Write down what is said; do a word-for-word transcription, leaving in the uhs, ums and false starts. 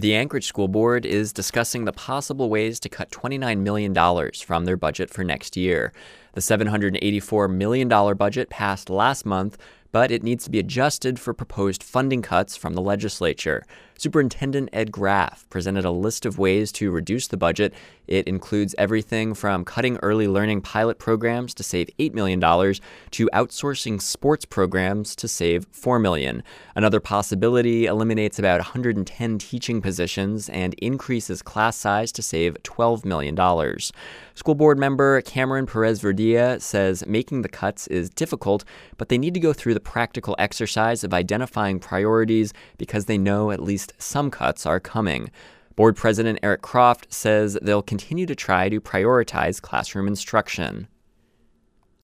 The Anchorage School Board is discussing the possible ways to cut twenty-nine million dollars from their budget for next year. The seven hundred eighty-four million dollars budget passed last month, but it needs to be adjusted for proposed funding cuts from the legislature. Superintendent Ed Graff presented a list of ways to reduce the budget. It includes everything from cutting early learning pilot programs to save eight million dollars to outsourcing sports programs to save four million dollars. Another possibility eliminates about one hundred ten teaching positions and increases class size to save twelve million dollars. School board member Cameron Perez-Verdia says making the cuts is difficult, but they need to go through the practical exercise of identifying priorities because they know at least some cuts are coming. Board President Eric Croft says they'll continue to try to prioritize classroom instruction.